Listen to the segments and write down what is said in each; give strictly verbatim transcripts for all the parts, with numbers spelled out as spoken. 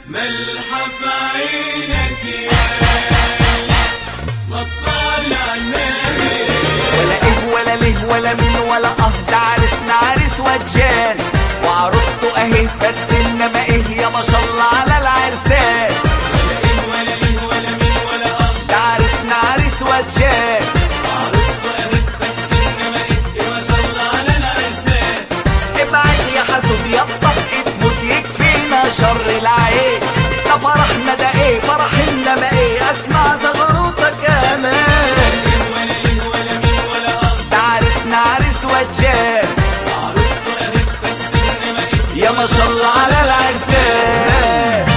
ملحة في عينك يا ما تصلي على النبي. ولا ايه ولا ليه ولا مين ولا اه، ده عرسنا عريس وجان وعروسته اهي، بس انما ايه يا ما شاء الله على العرسان. ولا ايه ولا ليه ولا مين ولا اه، ده عرسنا عريس وجان وعروسته اهي، بس انما ايه يا ما شاء الله على العرسان. ابعد يا حسود يا بطاقة موت يكفينا شر العين، ده فرحنا ده ايه فرح انما ايه، اسمع زغروطة كمان. ولا ايه ولا مين ولا اه، ده عرسنا عريس وجان وعروسته اهي، بس انما ايه يا ما شاء الله على العرسان.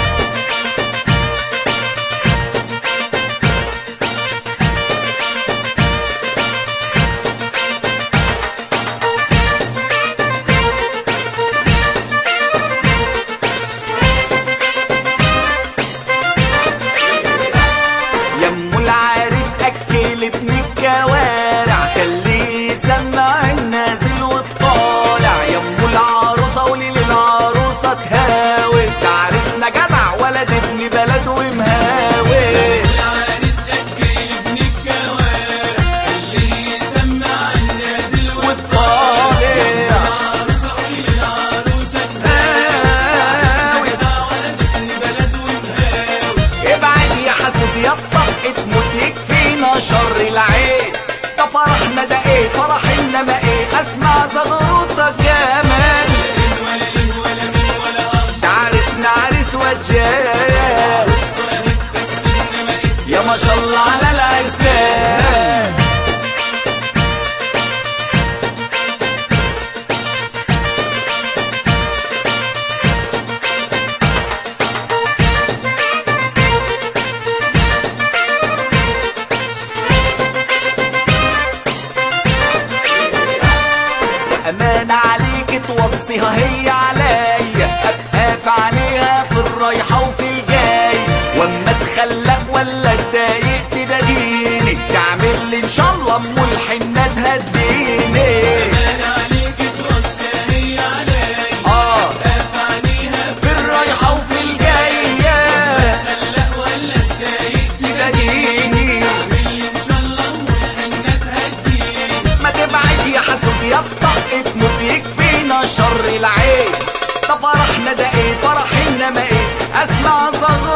يمو العريس اكل ابن الكوارع، خليه يسمع النازل والطالع. يمو العروسه قولي للعروسه تهاوي، ده عريسنا جدع ولد ابن بلد ومهاوي. العريس اكل ابن الكوارع، اللي يسمع النازل والطالع والعروسه قولي للعروسه هاوي. جدع ولد ابن بلد ومهاوي. ابعد يا حسود يا بطاقة موت يكفينا شر العين، ده فرحنا ده ايه فرح انما ايه، اسمع زغروطة كمان. ولا ايه ولا مين ولا اه، ده عرسنا عريس وجان وعروسته اهي، بس انما ايه يا ما شاء الله على العرسان. أمان عليك توصيها هي عليا، أبقى في عينيها في الرايحة وفي الجاي، واما اتخلق ولا اتضايق تداديني، تعمل لي إن شاء الله أم الحنة تهديني. انا عليك توصي هي عليا، آه ابقى في عينيها في الرايحة وفي الجاية خلق ولا اتضايق تداديني. تعمل لي ان شاء الله والحنة تهديني. ما تبعد يا حسود يا بطاقة موت يكفينا شر العين، ده فرحنا ده ايه فرح انما ايه، اسمع صغر